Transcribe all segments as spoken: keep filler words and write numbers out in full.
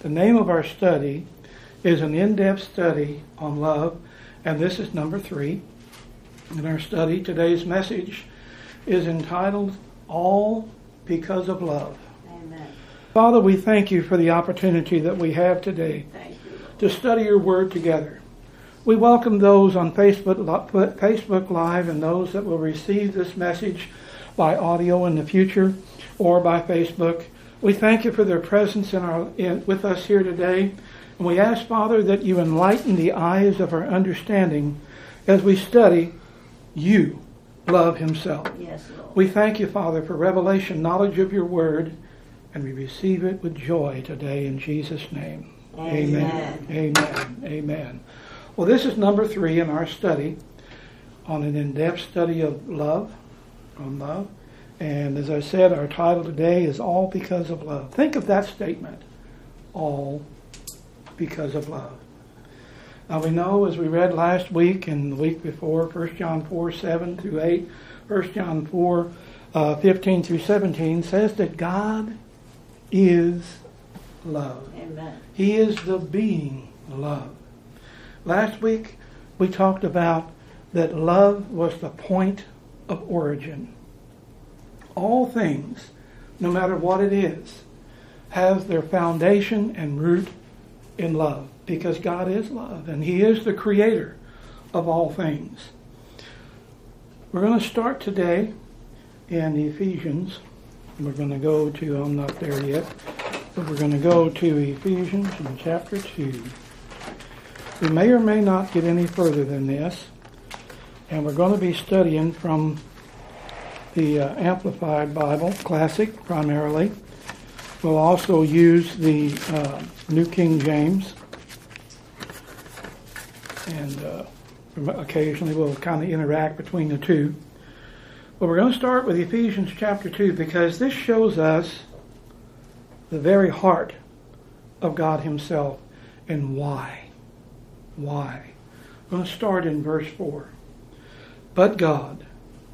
The name of our study is an in-depth study on love, and this is number three. In our study, today's message is entitled, All Because of Love. Amen. Father, we thank you for the opportunity that we have today Thank you, Lord. to study your word together. We welcome those on Facebook, Facebook Live and those that will receive this message by audio in the future or by Facebook. We thank you for their presence in our in, with us here today. And we ask, Father, that you enlighten the eyes of our understanding as we study you, love himself. Yes, Lord. We thank you, Father, for revelation, knowledge of your word, and we receive it with joy today in Jesus' name. Amen. Amen. Amen. Amen. Well, this is number three in our study on an in-depth study of love, on love. And as I said, our title today is All Because of Love. Think of that statement, all because of love. Now we know, as we read last week and the week before, First John four, seven through eight, First John four, uh, fifteen through seventeen, says that God is love. Amen. He is the being love. Last week, we talked about that love was the point of origin. All things, no matter what it is, have their foundation and root in love, because God is love, and He is the creator of all things. We're going to start today in Ephesians. We're going to go to, I'm not there yet, but we're going to go to Ephesians in chapter two. We may or may not get any further than this, and we're going to be studying from the uh, Amplified Bible, Classic primarily. We'll also use the uh, New King James, and uh, occasionally we'll kind of interact between the two. But we're going to start with Ephesians chapter two, because this shows us the very heart of God himself and why. Why? I'm going to start in verse four. But God.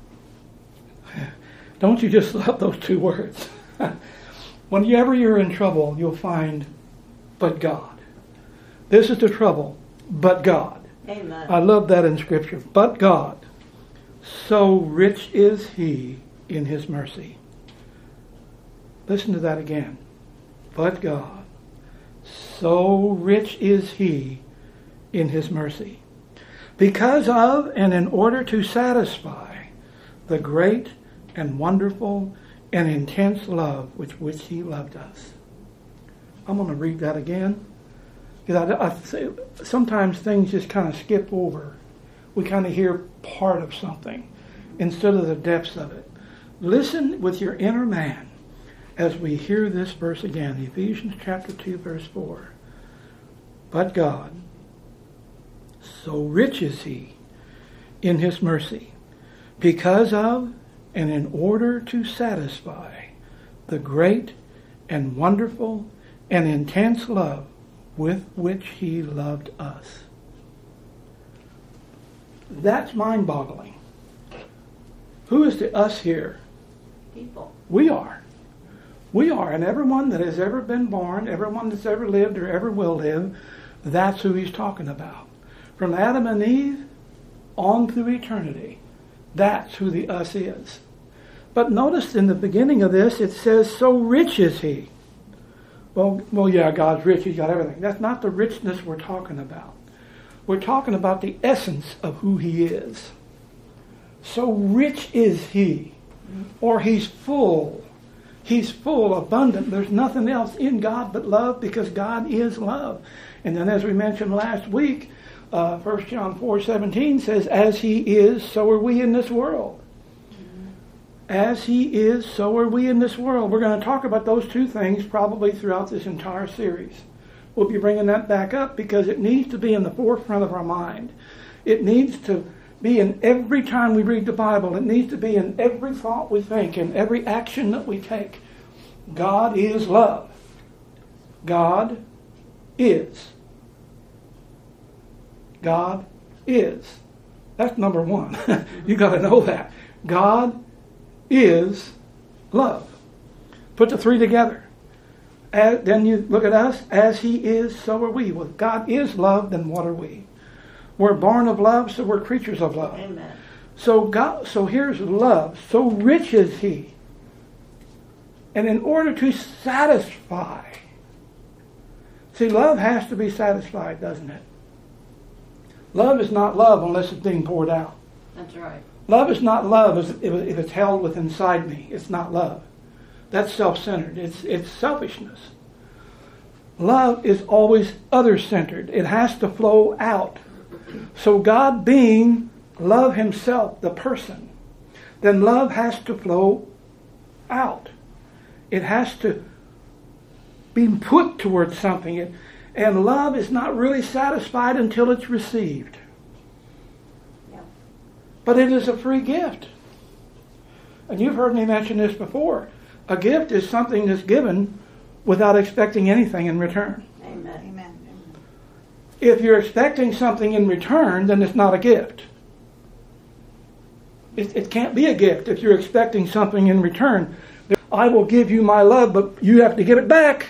Don't you just love those two words? Whenever you're in trouble, you'll find, but God. This is the trouble, but God. Amen. I love that in Scripture. But God, so rich is He in His mercy. Listen to that again. But God, so rich is He in His mercy, because of and in order to satisfy the great and wonderful and intense love with which He loved us. I'm going to read that again, because I, I say, sometimes things just kind of skip over. We kind of hear part of something instead of the depths of it. Listen with your inner man as we hear this verse again, Ephesians chapter two, verse four. But God, so rich is He in His mercy, because of and in order to satisfy the great and wonderful and intense love with which He loved us. That's mind-boggling. Who is the us here? People. We are. We are, and everyone that has ever been born, everyone that's ever lived or ever will live, that's who He's talking about. From Adam and Eve on through eternity, that's who the us is. But notice in the beginning of this, it says, so rich is He. Well, well, yeah, God's rich. He's got everything. That's not the richness we're talking about. We're talking about the essence of who He is. So rich is He, or He's full. He's full, abundant. There's nothing else in God but love, because God is love. And then as we mentioned last week, uh, First John four seventeen says, as He is, so are we in this world. As He is, so are we in this world. We're going to talk about those two things probably throughout this entire series. We'll be bringing that back up because it needs to be in the forefront of our mind. It needs to be in every time we read the Bible. It needs to be in every thought we think, in every action that we take. God is love. God is. God is. That's number one. You got to know that. God is love. Put the three together. As, then you look at us, as he is, so are we. Well, God is love, then what are we? We're born of love, so we're creatures of love. Amen. So God, so here's love. So rich is he. And in order to satisfy, see, love has to be satisfied, doesn't it? Love is not love unless it's being poured out. That's right. Love is not love if if it's held within inside me. It's not love. That's self-centered. It's, it's selfishness. Love is always other-centered. It has to flow out. So God being love himself, the person, then love has to flow out. It has to be put towards something. And love is not really satisfied until it's received. Yeah. But it is a free gift. And you've heard me mention this before. A gift is something that's given without expecting anything in return. Amen. Amen. If you're expecting something in return, then it's not a gift. It, it can't be a gift if you're expecting something in return. I will give you my love, but you have to give it back.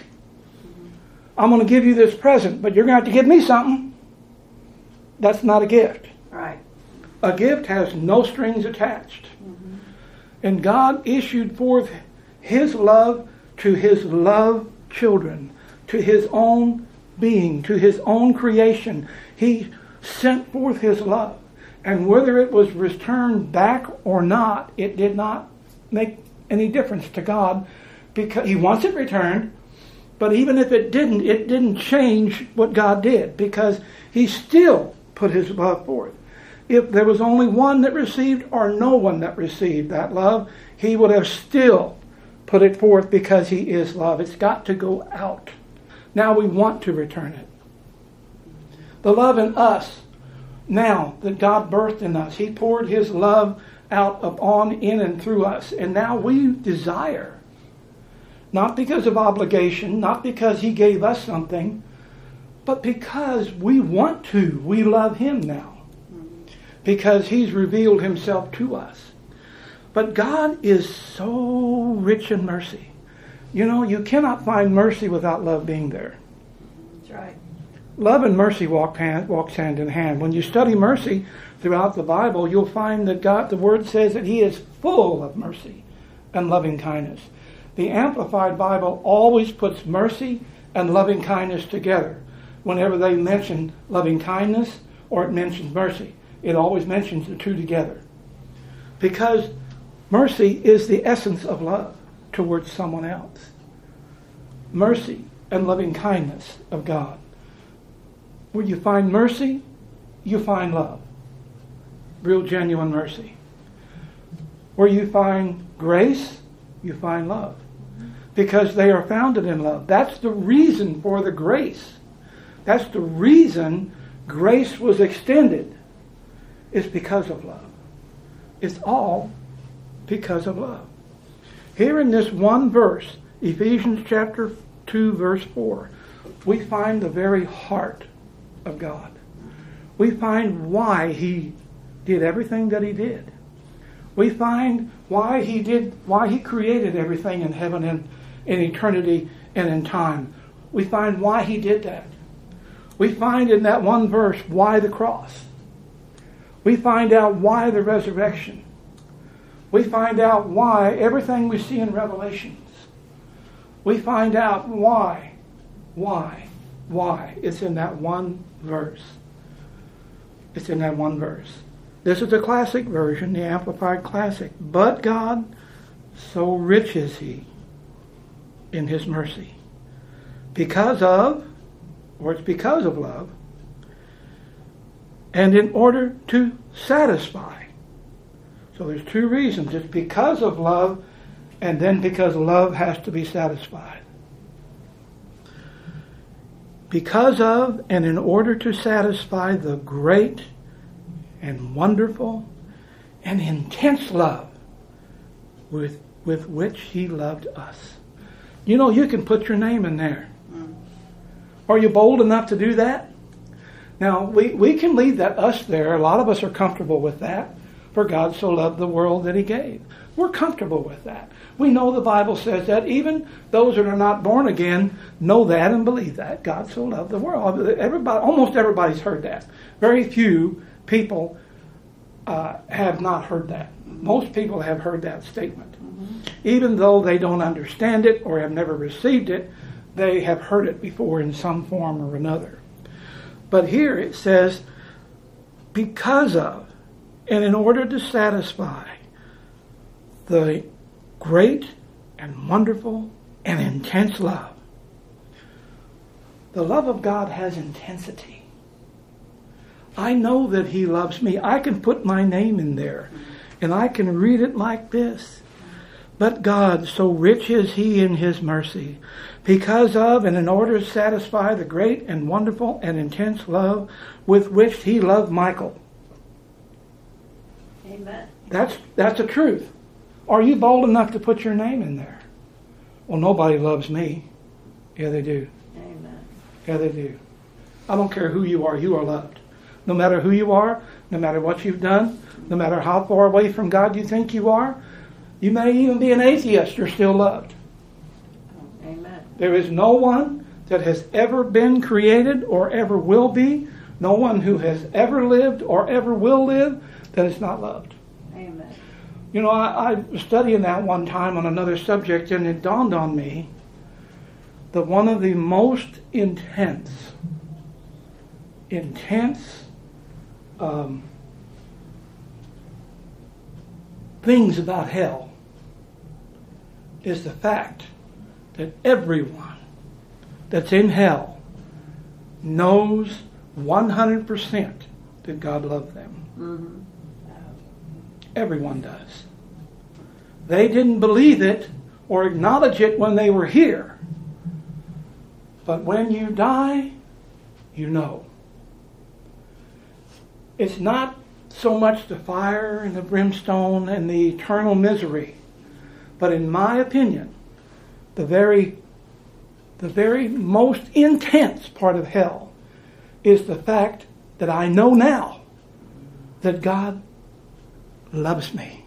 I'm going to give you this present, but you're going to have to give me something. That's not a gift. Right. A gift has no strings attached. Mm-hmm. And God issued forth his love to his love children, to his own being, to his own creation. He sent forth his love. And whether it was returned back or not, it did not make any difference to God, because he wants it returned. But even if it didn't, it didn't change what God did, because he still put his love forth. If there was only one that received or no one that received that love, he would have still put it forth, because he is love. It's got to go out. Now we want to return it. The love in us, now that God birthed in us, he poured his love out upon, in, and through us. And now we desire, not because of obligation, not because he gave us something, but because we want to. We love him now, because he's revealed himself to us. But God is so rich in mercy. You know, you cannot find mercy without love being there. That's right. Love and mercy walk hand, walks hand in hand. When you study mercy throughout the Bible, you'll find that God, the Word says that he is full of mercy and loving kindness. The Amplified Bible always puts mercy and loving kindness together. Whenever they mention loving kindness or it mentions mercy, it always mentions the two together. Because mercy is the essence of love towards someone else. Mercy and loving kindness of God. Where you find mercy, you find love. Real genuine mercy. Where you find grace, you find love. Because they are founded in love. That's the reason for the grace. That's the reason grace was extended. It's because of love. It's all because of love. Here in this one verse, Ephesians chapter two, verse four, we find the very heart of God. We find why he did everything that he did. We find why he did, why he created everything in heaven and in eternity and in time. We find why he did that. We find in that one verse why the cross. We find out why the resurrection. We find out why everything we see in Revelations. We find out why, why, why. It's in that one verse. It's in that one verse. This is the classic version, the Amplified Classic. But God, so rich is he in his mercy. Because of, or it's because of love, and in order to satisfy. So there's two reasons. It's because of love, and then because love has to be satisfied. Because of, and in order to satisfy the great and wonderful and intense love with, with which he loved us. You know, you can put your name in there. Mm. Are you bold enough to do that? Now, we, we can leave that us there. A lot of us are comfortable with that. For God so loved the world that he gave. We're comfortable with that. We know the Bible says that. Even those that are not born again know that and believe that. God so loved the world. Everybody, almost everybody's heard that. Very few people uh, have not heard that. Most people have heard that statement. Mm-hmm. Even though they don't understand it or have never received it, they have heard it before in some form or another. But here it says, because of, and in order to satisfy the great and wonderful and intense love. The love of God has intensity. I know that he loves me. I can put my name in there and I can read it like this. But God, so rich is he in his mercy, because of and in order to satisfy the great and wonderful and intense love with which he loved Michael. Amen. That's that's the truth. Are you bold enough to put your name in there? Well, nobody loves me. Yeah, they do. Amen. Yeah, they do. I don't care who you are. You are loved. No matter who you are, no matter what you've done, no matter how far away from God you think you are, you may even be an atheist, you're still loved. Amen. There is no one that has ever been created or ever will be, no one who has ever lived or ever will live that is not loved. Amen. You know, I, I was studying that one time on another subject, and it dawned on me that one of the most intense, intense um, things about hell is the fact that everyone that's in hell knows one hundred percent that God loved them. Mm-hmm. Everyone does. They didn't believe it or acknowledge it when they were here. But when you die, you know. It's not so much the fire and the brimstone and the eternal misery, but in my opinion, the very, the very most intense part of hell is the fact that I know now that God loves me.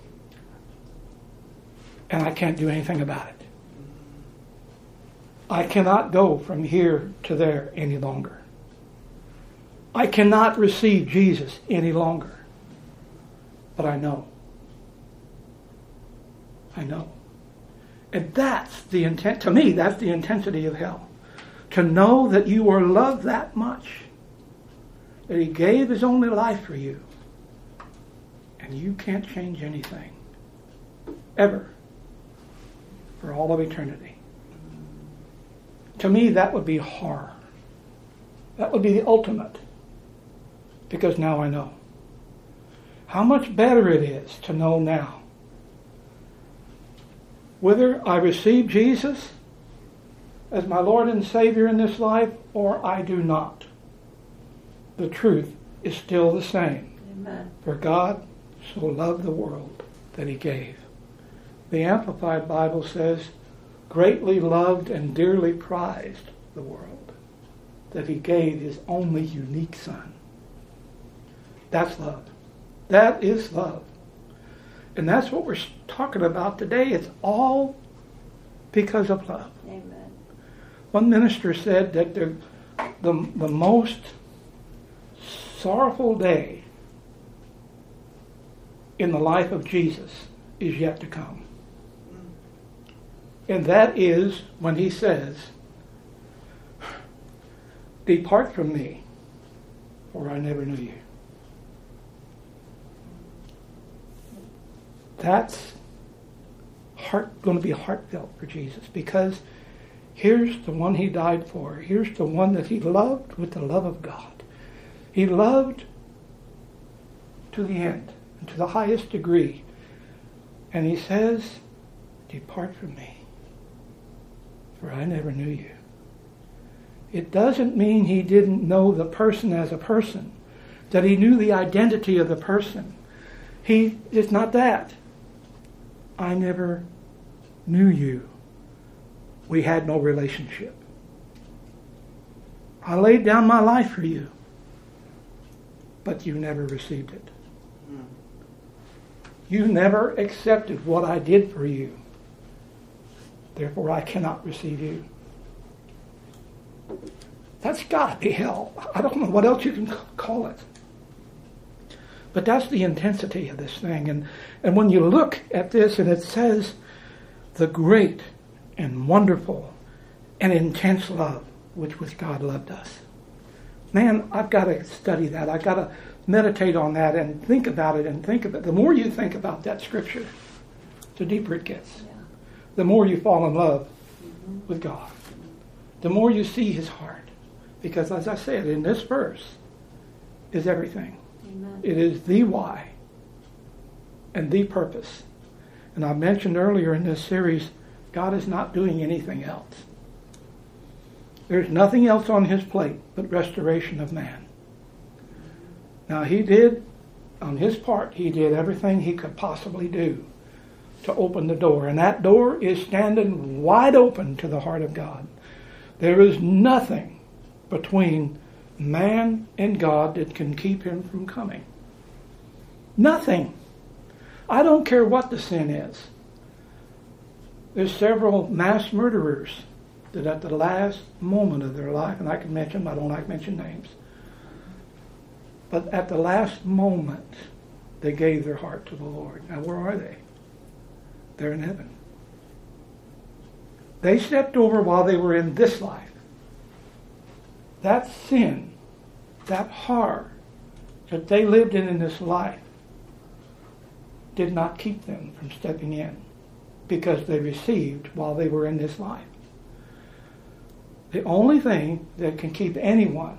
And I can't do anything about it. I cannot go from here to there any longer. I cannot receive Jesus any longer. But I know. I know. And that's the intent, to me, that's the intensity of hell. To know that you are loved that much, that he gave his only life for you, and you can't change anything. Ever. For all of eternity. To me, that would be horror. That would be the ultimate. Because now I know. How much better it is to know now. Whether I receive Jesus as my Lord and Savior in this life or I do not. The truth is still the same. Amen. For God so loved the world that he gave. The Amplified Bible says, greatly loved and dearly prized the world, that he gave his only unique Son. That's love. That is love. And that's what we're talking about today. It's all because of love. Amen. One minister said that the, the, the most sorrowful day in the life of Jesus is yet to come. And that is when he says, depart from me, for I never knew you. That's heart, going to be heartfelt for Jesus, because here's the one he died for. Here's the one that he loved with the love of God. He loved to the end, and to the highest degree. And he says, depart from me, for I never knew you. It doesn't mean he didn't know the person as a person, that he knew the identity of the person. He, it's not that. I never knew you. We had no relationship. I laid down my life for you, but you never received it. You never accepted what I did for you. Therefore, I cannot receive you. That's got to be hell. I don't know what else you can call it. But that's the intensity of this thing. And, and when you look at this and it says, the great and wonderful and intense love with which God loved us. Man, I've got to study that. I've got to meditate on that and think about it and think of it. The more you think about that scripture, the deeper it gets. Yeah. The more you fall in love mm-hmm. with God. The more you see his heart. Because as I said, in this verse is everything. Amen. It is the why and the purpose. And I mentioned earlier in this series, God is not doing anything else. There's nothing else on his plate but restoration of man. Now he did, on his part, he did everything he could possibly do to open the door. And that door is standing wide open to the heart of God. There is nothing between man and God that can keep him from coming. Nothing. I don't care what the sin is. There's several mass murderers that at the last moment of their life, and I can mention them, I don't like to mention names, but at the last moment, they gave their heart to the Lord. Now, where are they? They're in heaven. They stepped over while they were in this life. That sin, that horror that they lived in in this life did not keep them from stepping in because they received while they were in this life. The only thing that can keep anyone,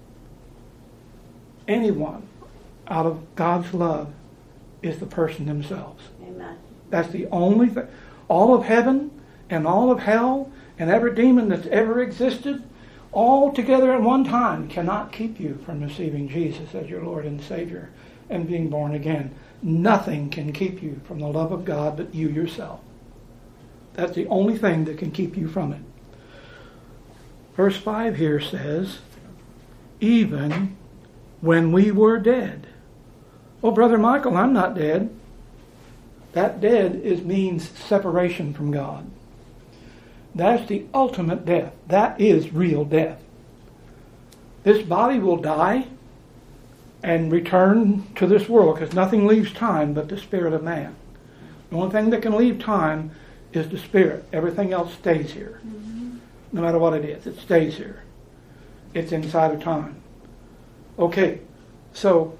anyone out of God's love is the person themselves. Amen. That's the only thing. All of heaven and all of hell and every demon that's ever existed, all together at one time, cannot keep you from receiving Jesus as your Lord and Savior and being born again. Nothing can keep you from the love of God but you yourself. That's the only thing that can keep you from it. Verse five here says, even when we were dead. Oh, Brother Michael, I'm not dead. That dead is means separation from God. That's the ultimate death. That is real death. This body will die and return to this world because nothing leaves time but the spirit of man. The only thing that can leave time is the spirit. Everything else stays here. Mm-hmm. No matter what it is, it stays here. It's inside of time. Okay, so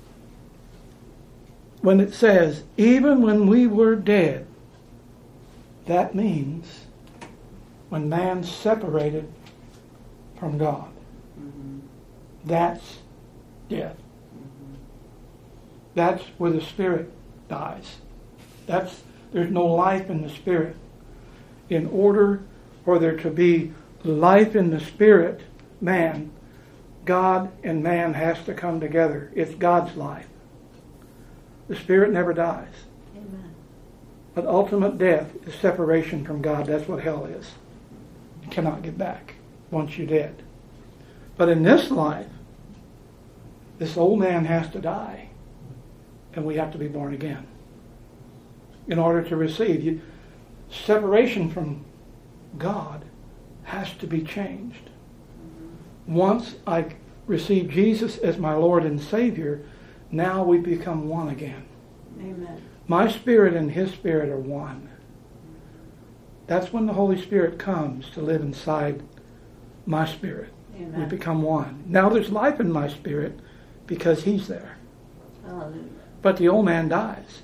when it says, even when we were dead, that means when man separated from God. Mm-hmm. That's death. Mm-hmm. That's where the spirit dies. That's there's no life in the spirit. In order for there to be life in the spirit, man, God and man has to come together. It's God's life. The spirit never dies. Amen. But ultimate death is separation from God. That's what hell is. You cannot get back once you're dead. But in this life, this old man has to die, and we have to be born again in order to receive. You, separation from God has to be changed. Once I receive Jesus as my Lord and Savior, now we become one again. Amen. My spirit and his spirit are one. That's when the Holy Spirit comes to live inside my spirit. Amen. We become one. Now there's life in my spirit because he's there. Hallelujah. But the old man dies.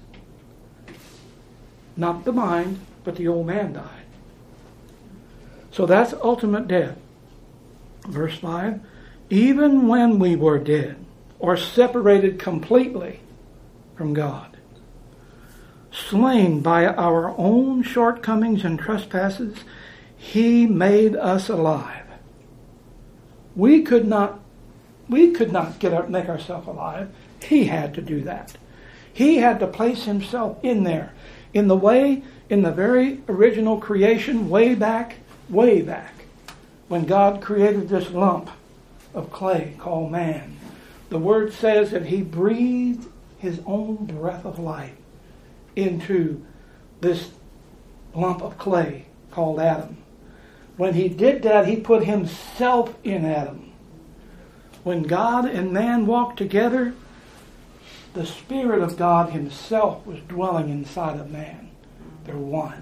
Not the mind, but the old man died. So that's ultimate death. Verse five, even when we were dead, or separated completely from God, slain by our own shortcomings and trespasses, he made us alive. We could not, we could not get our, make ourselves alive. He had to do that. He had to place himself in there. In the way, in the very original creation, way back, way back, when God created this lump of clay called man, the word says that he breathed his own breath of life into this lump of clay called Adam. When he did that, he put himself in Adam. When God and man walked together, the Spirit of God himself was dwelling inside of man. They're one.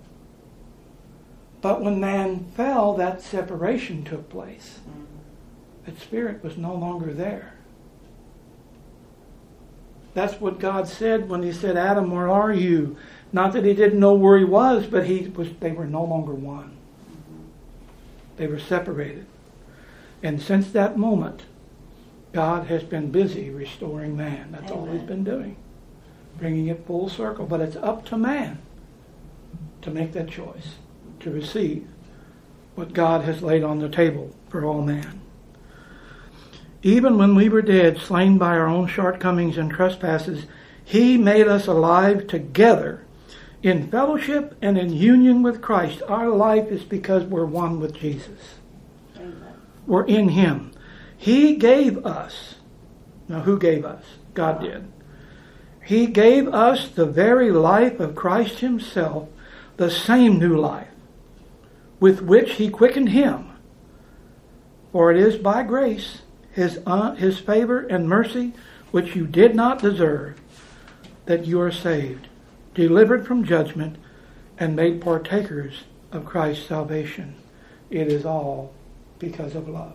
But when man fell, that separation took place. That Spirit was no longer there. That's what God said when he said, Adam, where are you? Not that he didn't know where he was, but he was. They were no longer one. They were separated. And since that moment, God has been busy restoring man. That's Amen. All he's been doing. Bringing it full circle. But it's up to man to make that choice, to receive what God has laid on the table for all man. Even when we were dead, slain by our own shortcomings and trespasses, he made us alive together in fellowship and in union with Christ. Our life is because we're one with Jesus. Amen. We're in him. He gave us, now who gave us? God did. He gave us the very life of Christ himself, the same new life, with which he quickened him. For it is by grace, his, uh, his favor and mercy, which you did not deserve, that you are saved, delivered from judgment, and made partakers of Christ's salvation. It is all because of love.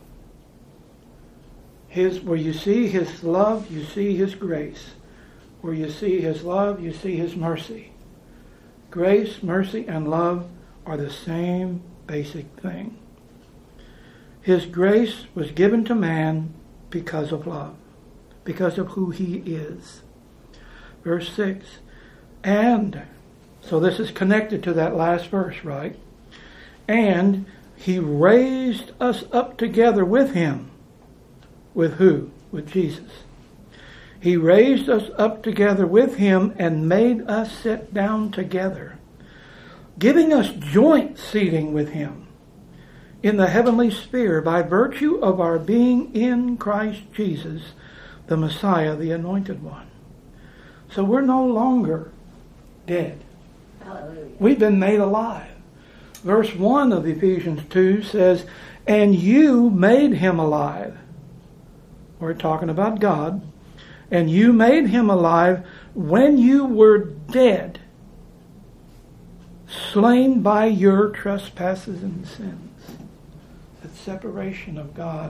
His, where you see his love, you see his grace. Where you see his love, you see his mercy. Grace, mercy, and love are the same basic thing. His grace was given to man because of love, because of who he is. Verse six, and, so this is connected to that last verse, right? And he raised us up together with him. With who? With Jesus. He raised us up together with him and made us sit down together, giving us joint seating with him in the heavenly sphere by virtue of our being in Christ Jesus, the Messiah, the Anointed One. So we're no longer dead. Hallelujah. We've been made alive. Verse one of Ephesians two says, and you made him alive. We're talking about God. And you made him alive when you were dead, slain by your trespasses and sins. That separation of God.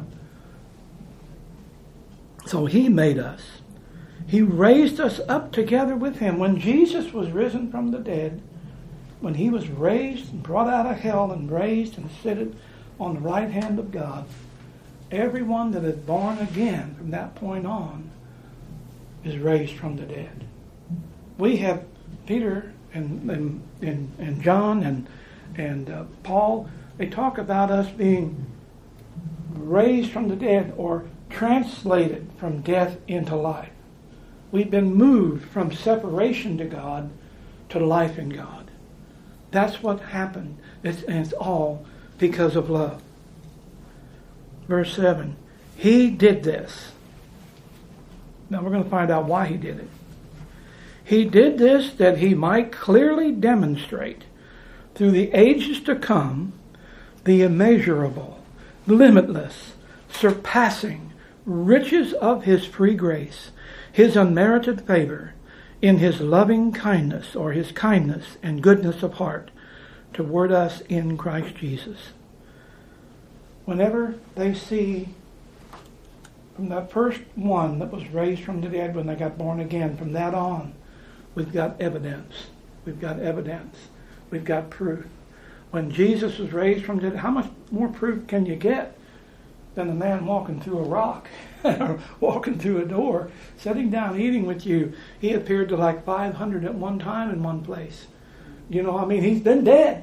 So he made us. He raised us up together with him. When Jesus was risen from the dead, when he was raised and brought out of hell and raised and seated on the right hand of God, everyone that is born again from that point on is raised from the dead. We have Peter and and, and, and John and, and uh, Paul, they talk about us being raised from the dead or translated from death into life. We've been moved from separation to God to life in God. That's what happened. It's, and it's all because of love. Verse seven, he did this. Now we're going to find out why he did it. He did this that he might clearly demonstrate through the ages to come the immeasurable, limitless, surpassing riches of his free grace, his unmerited favor in his loving kindness or his kindness and goodness of heart toward us in Christ Jesus. Whenever they see from that first one that was raised from the dead when they got born again, from that on, we've got evidence. We've got evidence. We've got proof. When Jesus was raised from the dead, how much more proof can you get than a man walking through a rock or walking through a door, sitting down, eating with you? He appeared to like five hundred at one time in one place. You know, I mean, he's been dead.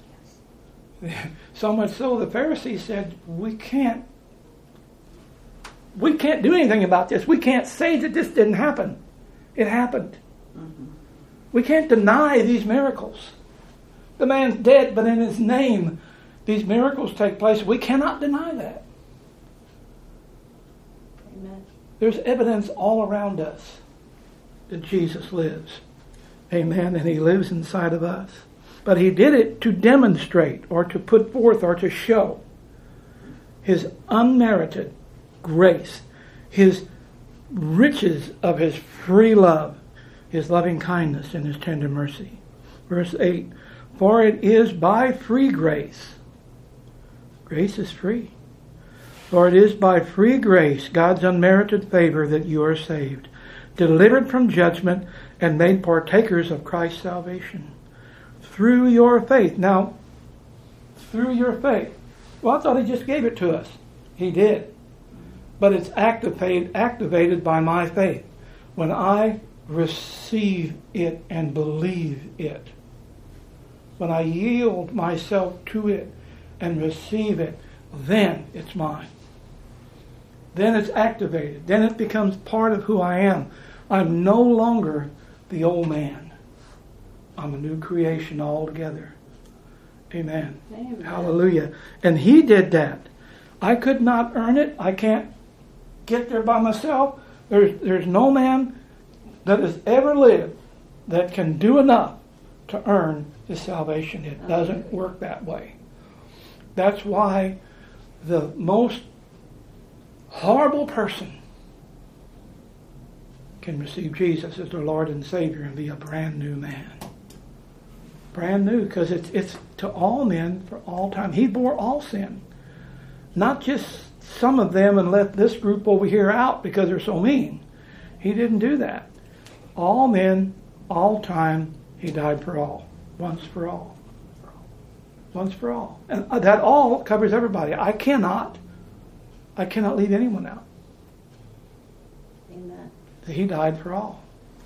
So much so the Pharisees said, we can't We can't do anything about this. We can't say that this didn't happen. It happened. Mm-hmm. We can't deny these miracles. The man's dead, but in his name, these miracles take place. We cannot deny that. Amen. There's evidence all around us that Jesus lives. Amen. And he lives inside of us. But he did it to demonstrate or to put forth or to show his unmerited grace, his riches of his free love, his loving kindness and his tender mercy. Verse eight, for it is by free grace. Grace is free. For it is by free grace, God's unmerited favor, that you are saved, delivered from judgment and made partakers of Christ's salvation. Through your faith. Now, through your faith. Well, I thought he just gave it to us. He did. But it's activated, activated by my faith. When I receive it and believe it. When I yield myself to it and receive it, then it's mine. Then it's activated. Then it becomes part of who I am. I'm no longer the old man. I'm a new creation altogether. Amen. Amen. Hallelujah. And he did that. I could not earn it. I can't get there by myself. There's, there's no man that has ever lived that can do enough to earn his salvation. It doesn't work that way. That's why the most horrible person can receive Jesus as their Lord and Savior and be a brand new man. Brand new, because it's it's to all men for all time. He bore all sin. Not just some of them and let this group over here out because they're so mean. He didn't do that. All men, all time, he died for all. Once for all. Once for all. And that all covers everybody. I cannot, I cannot leave anyone out. Amen. He died for all.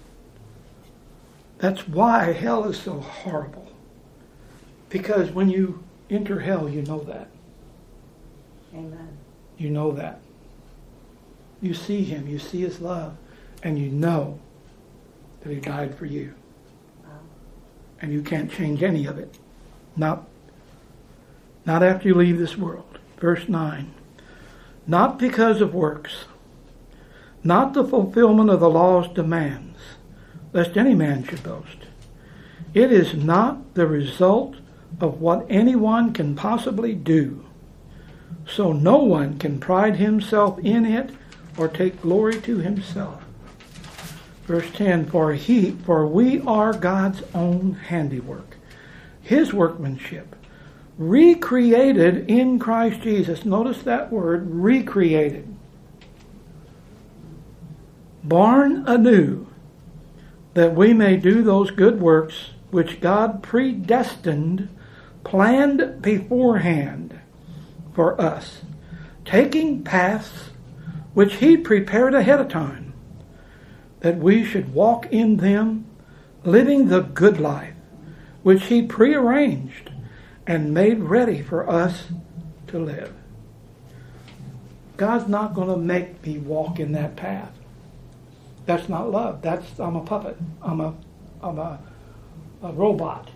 That's why hell is so horrible. Because when you enter hell, you know that. Amen. You know that. You see him, you see his love, and you know that he died for you. Wow. And you can't change any of it. Not, not after you leave this world. Verse nine. Not because of works, not the fulfillment of the law's demands, lest any man should boast. It is not the result of what anyone can possibly do, so no one can pride himself in it or take glory to himself. Verse ten, for he, for we are God's own handiwork, his workmanship, recreated in Christ Jesus. Notice that word, recreated. Born anew, that we may do those good works which God predestined, planned beforehand for us, taking paths which he prepared ahead of time, that we should walk in them, living the good life which he prearranged and made ready for us to live. God's not going to make me walk in that path. That's not love. That's, I'm a puppet. I'm a, I'm a, a robot.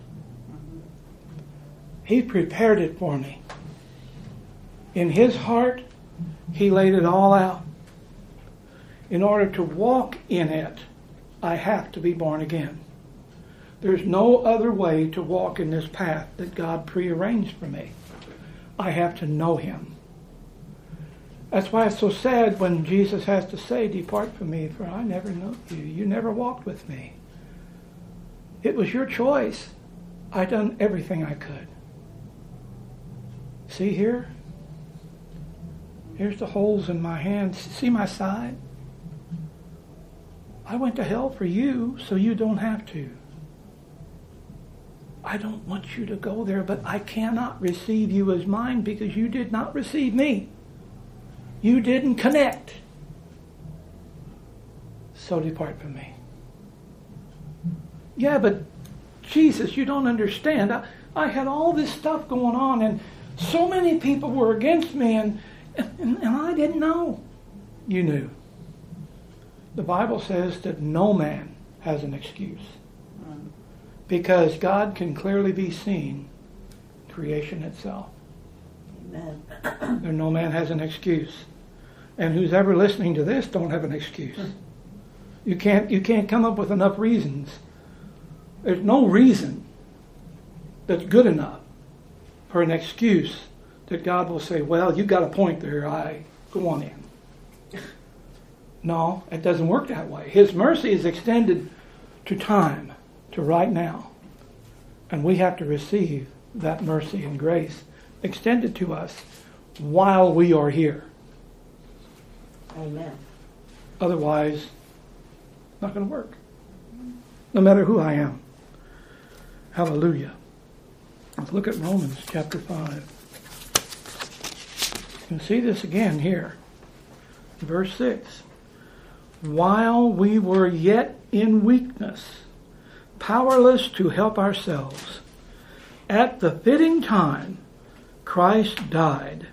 He prepared it for me. In his heart, he laid it all out. In order to walk in it, I have to be born again. There's no other way to walk in this path that God prearranged for me. I have to know him. That's why it's so sad when Jesus has to say, depart from me, for I never knew you. You never walked with me. It was your choice. I done everything I could. See here? Here's the holes in my hands. See my side? I went to hell for you, so you don't have to. I don't want you to go there, but I cannot receive you as mine because you did not receive me. You didn't connect. So depart from me. Yeah, but Jesus, you don't understand. I, I had all this stuff going on and so many people were against me and, and, and I didn't know. You knew. The Bible says that no man has an excuse. Because God can clearly be seen in creation itself. Amen. There no man has an excuse. And who's ever listening to this don't have an excuse. You can't you can't come up with enough reasons There's no reason that's good enough for an excuse that God will say, well, you got a point there, I go on in. No, it doesn't work that way. His mercy is extended to time, to right now. And we have to receive that mercy and grace extended to us while we are here. Amen. Otherwise, it's not going to work. No matter who I am. Hallelujah. Let's look at Romans chapter five. You can see this again here. Verse six. While we were yet in weakness, powerless to help ourselves, at the fitting time, Christ died,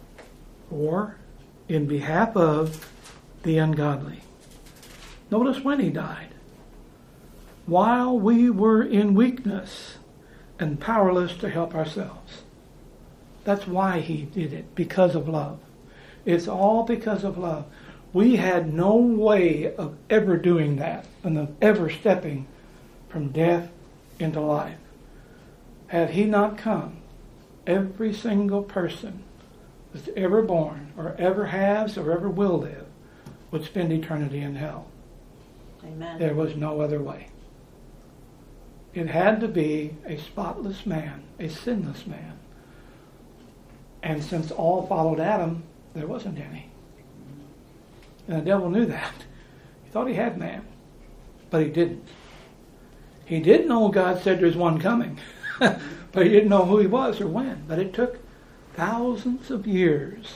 or in behalf of the ungodly. Notice when he died. While we were in weakness and powerless to help ourselves. That's why he did it, because of love. It's all because of love. We had no way of ever doing that and of ever stepping from death into life. Had he not come, every single person that's ever born or ever has or ever will live would spend eternity in hell. Amen. There was no other way. It had to be a spotless man, a sinless man. And since all followed Adam, there wasn't any. And the devil knew that. He thought he had man, but he didn't. He did know God said there's one coming, but he didn't know who he was or when. But it took thousands of years.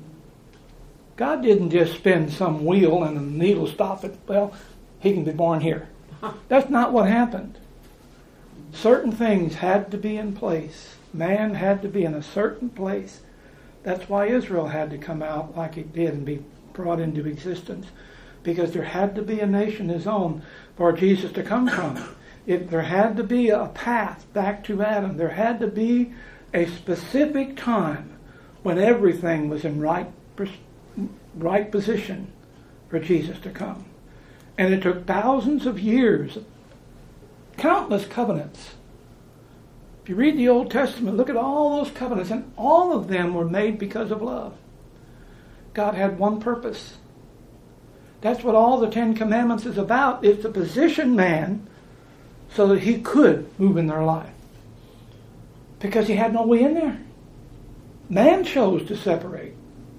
God didn't just spin some wheel and the needle stop it. Well, he can be born here. That's not what happened. Certain things had to be in place. Man had to be in a certain place. That's why Israel had to come out like it did and be brought into existence. Because there had to be a nation his own for Jesus to come from. If there had to be a path back to Adam. There had to be a specific time when everything was in right, right position for Jesus to come. And it took thousands of years, countless covenants. If you read the Old Testament, look at all those covenants, and all of them were made because of love. God had one purpose. That's what all the Ten Commandments is about, is to position man so that he could move in their life. Because he had no way in there. Man chose to separate.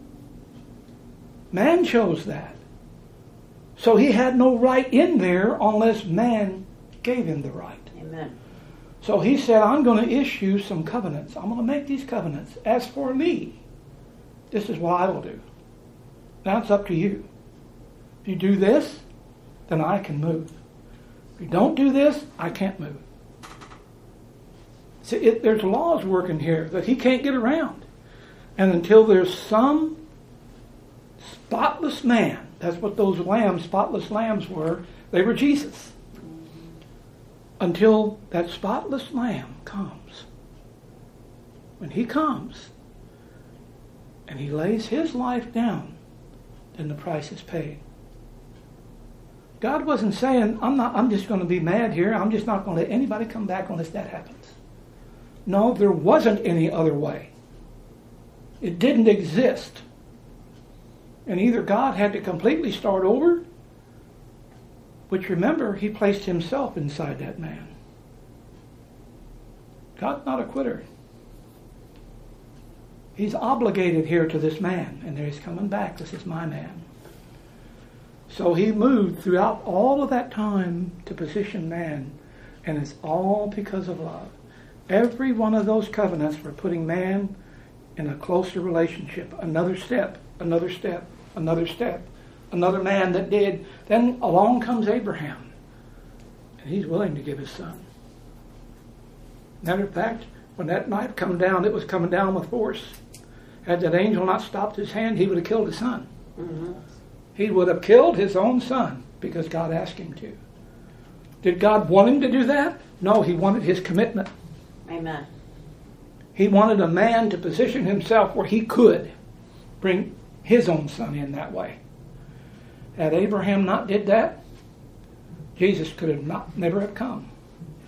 Man chose that. So he had no right in there unless man gave him the right. Amen. So he said, I'm going to issue some covenants. I'm going to make these covenants. As for me, this is what I will do. Now it's up to you. If you do this, then I can move. If you don't do this, I can't move. See, it, there's laws working here that he can't get around. And until there's some spotless man, that's what those lambs, spotless lambs were, they were Jesus. Until that spotless lamb comes. When he comes and he lays his life down, then the price is paid. God wasn't saying, I'm not I'm just going to be mad here, I'm just not going to let anybody come back unless that happens. No, there wasn't any other way. It didn't exist. And either God had to completely start over, which remember, he placed himself inside that man. God's not a quitter. He's obligated here to this man, and he's coming back. This is my man. So he moved throughout all of that time to position man, and it's all because of love. Every one of those covenants were putting man in a closer relationship. Another step, another step, another step. Another man that did. Then along comes Abraham. And he's willing to give his son. Matter of fact, when that knife come down, it was coming down with force. Had that angel not stopped his hand, he would have killed his son. Mm-hmm. He would have killed his own son because God asked him to. Did God want him to do that? No, he wanted his commitment. Amen. He wanted a man to position himself where he could bring his own son in that way. Had Abraham not did that, Jesus could have not never have come.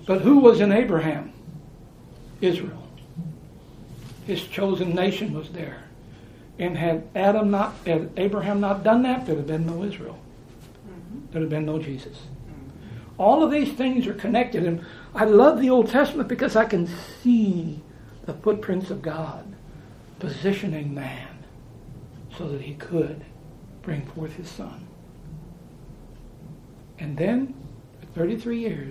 But who was in Abraham? Israel. His chosen nation was there. And had Adam not, had Abraham not done that, there'd have been no Israel. There'd have been no Jesus. All of these things are connected. And I love the Old Testament because I can see the footprints of God positioning man so that he could bring forth his son. And then, for thirty-three years,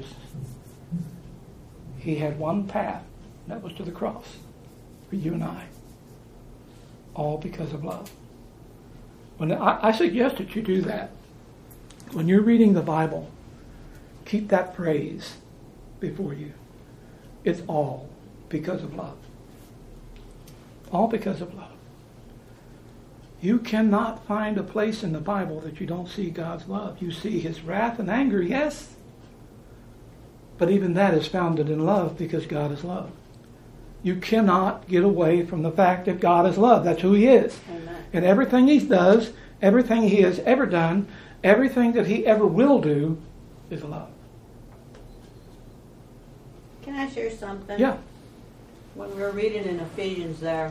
he had one path, and that was to the cross for you and I. All because of love. When I, I suggest that you do that. When you're reading the Bible, keep that phrase before you. It's all because of love. All because of love. You cannot find a place in the Bible that you don't see God's love. You see his wrath and anger, yes. But even that is founded in love because God is love. You cannot get away from the fact that God is love. That's who he is. Amen. And everything he does, everything he has ever done, everything that he ever will do is love. Can I share something? Yeah. When we were reading in Ephesians there,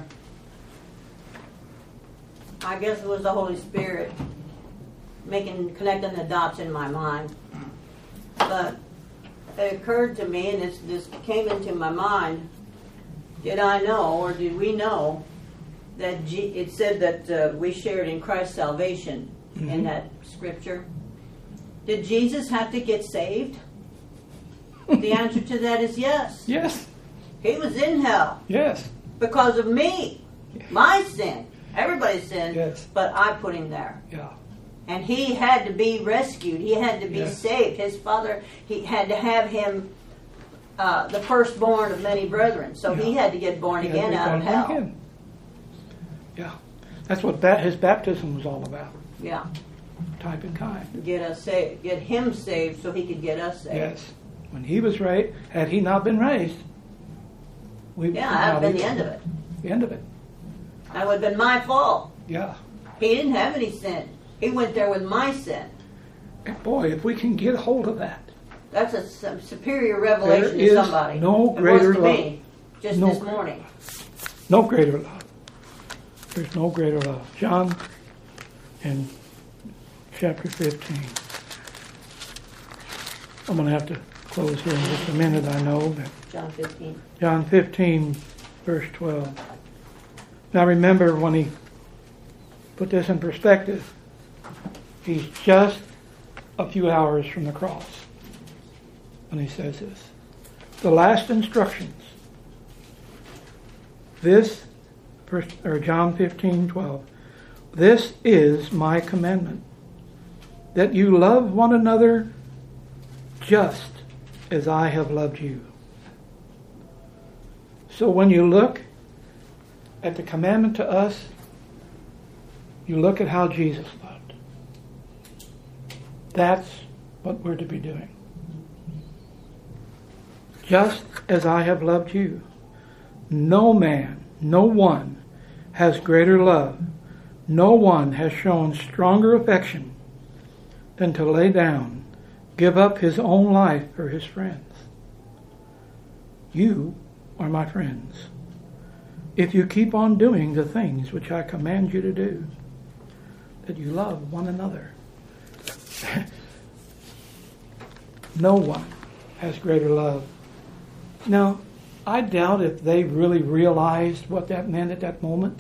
I guess it was the Holy Spirit making, connecting the dots in my mind. But it occurred to me, and this, this came into my mind, did I know, or did we know, that G, it said that uh, we shared in Christ's salvation mm-hmm. in that scripture? Did Jesus have to get saved? The answer to that is yes. Yes. He was in hell. Yes. Because of me. My sin. Everybody's sin. Yes. But I put him there. Yeah. And he had to be rescued. He had to be yes. saved. His father, he had to have him uh, the firstborn of many brethren. So yeah. he had to get born he again out of hell. Again. Yeah. That's what ba- his baptism was all about. Yeah. Type and kind. Get us saved. Get him saved so he could get us saved. Yes. When he was raised, had he not been raised, we yeah, that would have been the end of it. The end of it. That would have been my fault. Yeah. He didn't have any sin. He went there with my sin. And boy, if we can get hold of that. That's a some superior revelation there to somebody. No it greater was to love. me just no this morning. No greater love. There's no greater love. John in chapter fifteen. I'm going to have to close here in just a minute, I know. But John fifteen. John fifteen, verse twelve. Now remember, when he put this in perspective, he's just a few hours from the cross when he says this. The last instructions. This, or John fifteen, twelve. This is my commandment, that you love one another just as I have loved you. So when you look at the commandment to us, you look at how Jesus loved. That's what we're to be doing. Just as I have loved you. No man, no one has greater love. No one has shown stronger affection than to lay down, give up his own life for his friends. You are my friends, if you keep on doing the things which I command you to do, that you love one another. No one has greater love. Now, I doubt if they really realized what that meant at that moment.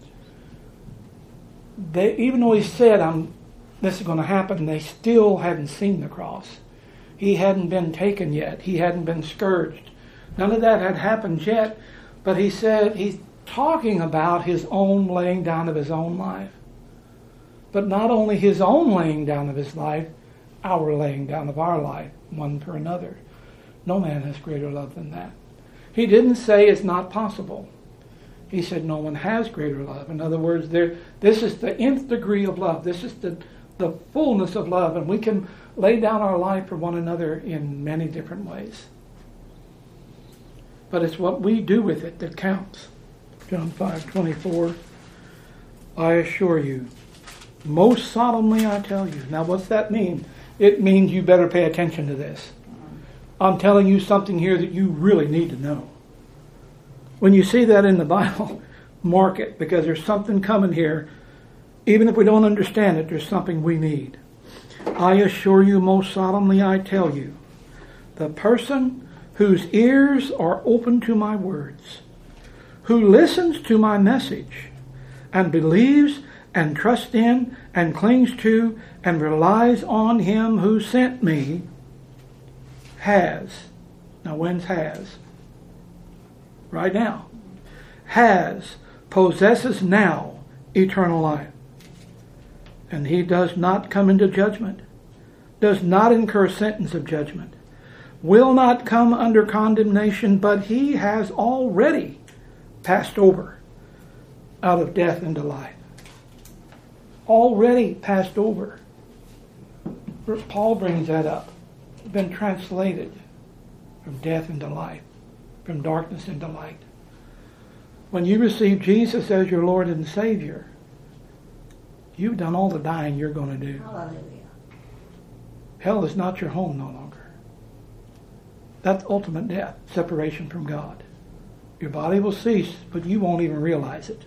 They, even though he said, "I'm, this is going to happen," they still hadn't seen the cross. He hadn't been taken yet. He hadn't been scourged. None of that had happened yet. But he said he's talking about his own laying down of his own life. But not only his own laying down of his life, our laying down of our life, one for another. No man has greater love than that. He didn't say it's not possible. He said no one has greater love. In other words, there, this is the nth degree of love. This is the, the fullness of love. And we can lay down our life for one another in many different ways. But it's what we do with it that counts. John five twenty-four. I assure you, most solemnly I tell you. Now what's that mean? It means you better pay attention to this. I'm telling you something here that you really need to know. When you see that in the Bible, mark it, because there's something coming here. Even if we don't understand it, there's something we need. I assure you, most solemnly I tell you, the person whose ears are open to my words, who listens to my message, and believes and trusts in and clings to and relies on him who sent me, has. Now when's has? Right now. Has, possesses now eternal life. And he does not come into judgment, does not incur sentence of judgment, will not come under condemnation, but he has already passed over out of death into life. Already passed over. Paul brings that up. Been translated from death into life, from darkness into light. When you receive Jesus as your Lord and Savior, you've done all the dying you're going to do. Hallelujah. Hell is not your home no longer. That's ultimate death, separation from God. Your body will cease, but you won't even realize it.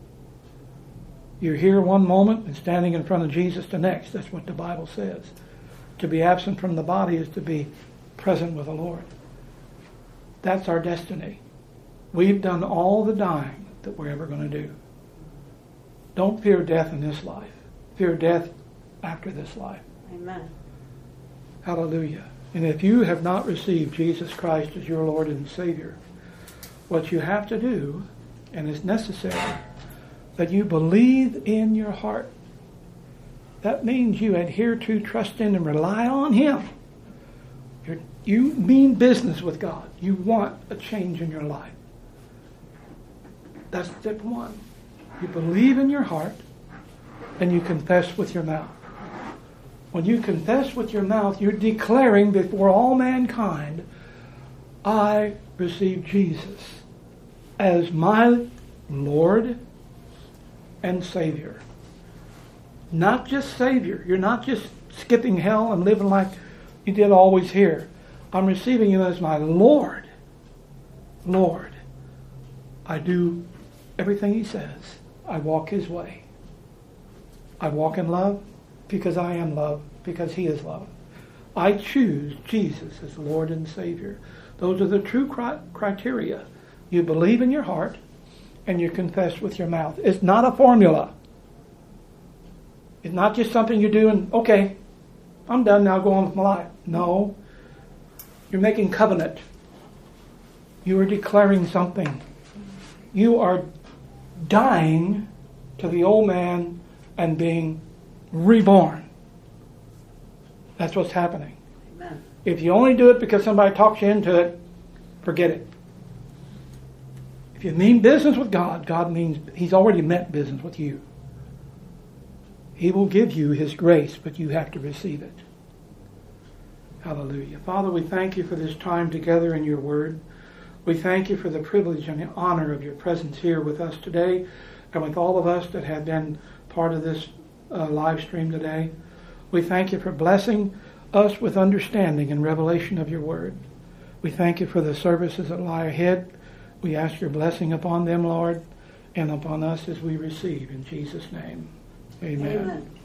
You're here one moment and standing in front of Jesus the next. That's what the Bible says. To be absent from the body is to be present with the Lord. That's our destiny. We've done all the dying that we're ever going to do. Don't fear death in this life. Fear death after this life. Amen. Hallelujah. And if you have not received Jesus Christ as your Lord and Savior, what you have to do, and is necessary, that you believe in your heart. That means you adhere to, trust in, and rely on Him. You're, you mean business with God. You want a change in your life. That's step one. You believe in your heart, and you confess with your mouth. When you confess with your mouth, you're declaring before all mankind, I receive Jesus as my Lord and Savior. Not just Savior. You're not just skipping hell and living like you did always here. I'm receiving Him as my Lord. Lord. I do everything He says. I walk His way. I walk in love because I am love, because He is love. I choose Jesus as Lord and Savior. Those are the true cri- criteria. You believe in your heart and you confess with your mouth. It's not a formula. It's not just something you do and, okay, I'm done now, go on with my life. No. You're making covenant. You are declaring something. You are dying to the old man and being reborn. That's what's happening. Amen. If you only do it because somebody talks you into it, forget it. If you mean business with God, God means He's already meant business with you. He will give you His grace, but you have to receive it. Hallelujah. Father, we thank You for this time together in Your Word. We thank You for the privilege and the honor of Your presence here with us today and with all of us that have been part of this uh, live stream today. We thank You for blessing us with understanding and revelation of Your Word. We thank You for the services that lie ahead. We ask Your blessing upon them, Lord, and upon us as we receive. In Jesus' name, amen. Amen.